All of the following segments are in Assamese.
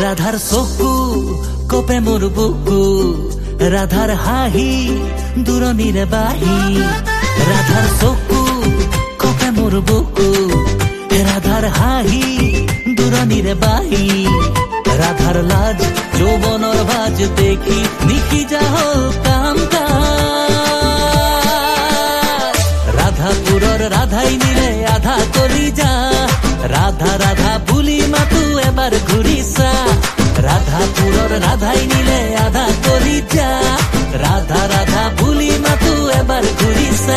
রাধার চকু কপে মোর বুকু রাধার হাঁহি দূৰণিৰে বাহি রাধার চকু কপে মোর বুকু রাধার হাঁহি দূৰণিৰে বাহি রাধার লাজ যৌবনৰ ভাজ দেখি নিশি যাহল কাম রাধাপুৰৰ রাধাই নিলে আধা কলিজা রাধা রাধা বুলি মাতো এবাৰ ঘূৰিছা রাধাপুৰৰ রাধাই নিলে আধা কলিজা রাধা রাধা বুলি মাতো এবাৰ ঘূৰিছা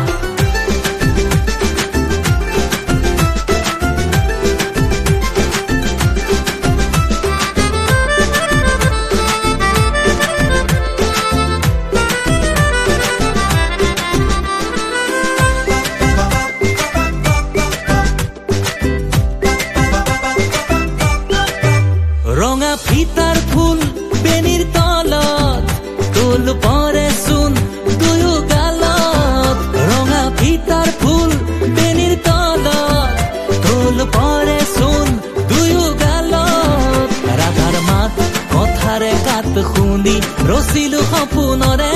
ৰঙা ফিতাৰ ফুল বেনিৰ তলত তোল পৰে চোন দুয়ো গালত ৰঙা ফিতাৰ ফুল বেনিৰ তলত তোল পৰে চোন দুয়ো গালত ৰাধাৰ মাত কথাৰে কাত শুনি ৰচিলো সপোনৰে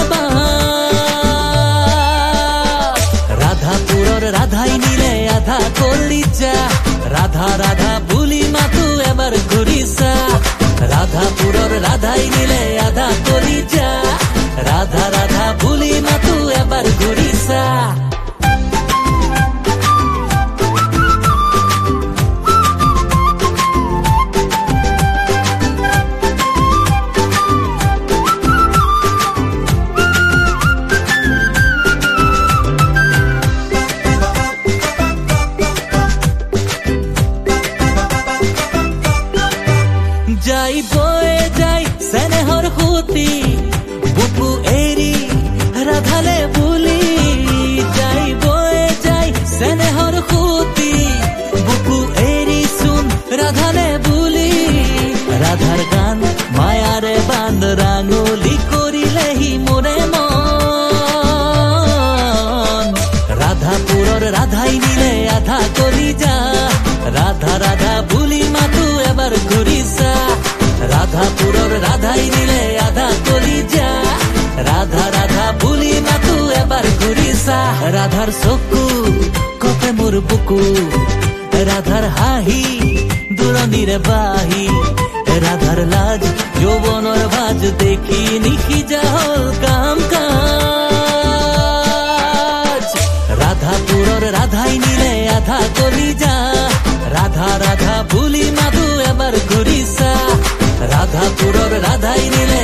ৰাধাপুৰৰ ৰাধাই নিলে আধা কলিজা রাধা রাধা বুলি মাতো এবাৰ ঘূৰিছা রাধাপুৰৰ রাধাই নিলে আধা কলিজা রাধা রাধা বুলি মাতো এবাৰ ঘূৰিছা যাই বয়ে যাই চেনেহৰ সুতি বুকু এৰি ৰাধালে বুলি যাই বয়ে যাই চেনেহৰ সুতি বুকু এৰি চোন ৰাধালে বুলি ৰাধাৰ গান মায়াৰে বান্ধ ৰাঙলি কৰিলেহি মোৰে মন ৰাধাপুৰৰ ৰাধাই নিলে আধা কলিজা রাধা রাধা বুলি মাতো এবাৰ ঘূৰিছা রাধাপুৰৰ রাধাই নিলে আধা কলিজা রাধা রাধা বুলি মাতো এবাৰ ঘূৰিছা রাধাৰ চকু কপে মোৰ বুকু রাধাৰ হাঁহি দূৰণিৰে বাহি রাধাৰ লাজ যৌবনৰ ভাজ দেখি নিশি যাহল কাম কাজ রাধাপুৰৰ রাধাই নিলে আধা কলিজা রাধা রাধা বুলি মাতো এবাৰ ঘূৰিছা রাধাপুৰৰ রাধাই নিলে